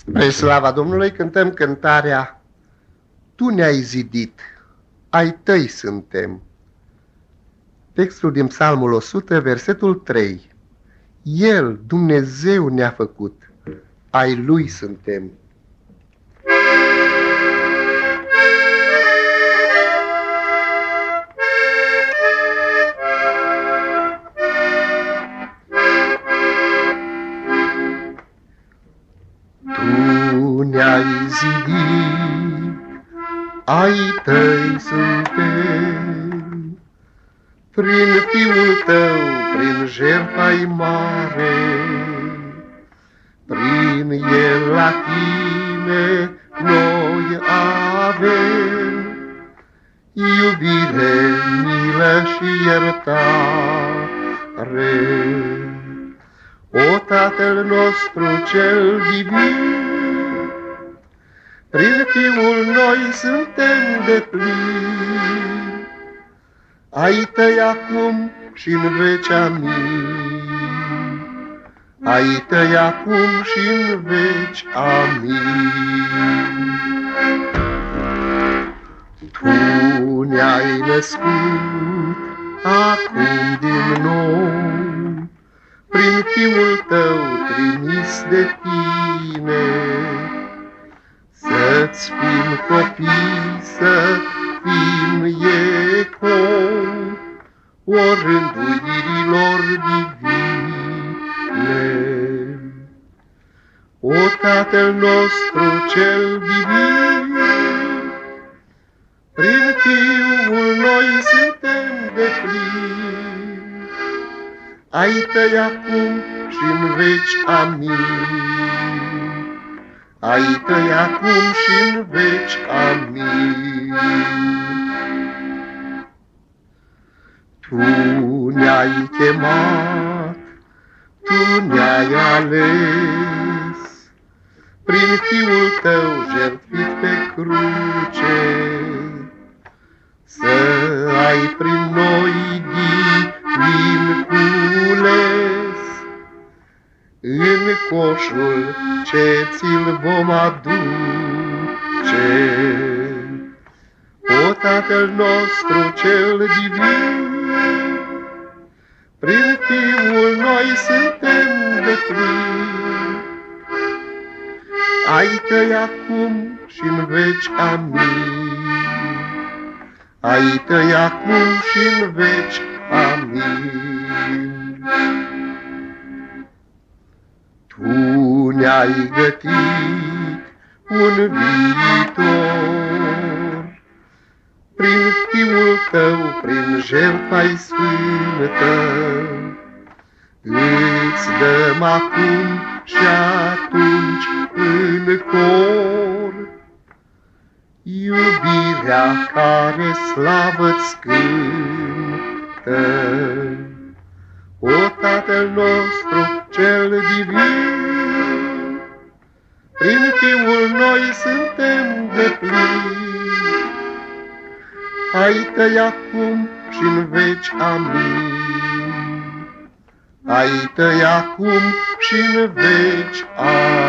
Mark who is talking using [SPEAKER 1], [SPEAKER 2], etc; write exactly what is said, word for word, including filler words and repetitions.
[SPEAKER 1] Spre slava Domnului cântăm cântarea Tu ne-ai zidit, ai tăi suntem. Textul din Psalmul o sută, versetul trei. El, Dumnezeu, ne-a făcut, ai Lui suntem. Tu ne-ai zidit, ai tăi suntem, prin Fiul tău, prin jertfa-i mare, prin El la tine noi avem iubire, milă și iertare. O Tatăl nostru cel divin, prin Fiul noi suntem deplini, ai tăi acum și-n veci amin, ai tăi acum și-n veci amin. Tu ne-ai născut acum din nou, prin Fiul tău trimis de tine, să-ți fim copii, să fim ecou orânduirilor divine. O Tatăl nostru cel divin, prin Fiul noi suntem deplini, ai tăi acum și-n veci amin, ai tăi acum și-n veci amin. Tu ne-ai chemat, tu ne-ai ales, prin Fiul tău jertfit pe cruce, să ai prin noi divin cules, în coșul ce ți-l vom aduce. O Tatăl nostru cel divin, prin Fiul noi suntem deplini, ai tăi acum și-n veci amin, ai tăi acum și-n veci amin. Tu ne-ai gătit un viitor, prin Fiul tău, prin jertfa-i sfântă, îți dăm acum și atunci în cor iubirea care slavă-ți cântă. O Tatăl nostru cel divin, prin Fiul noi suntem deplini, ai tăi acum și-n veci amin, ai tăi acum și-n veci amin.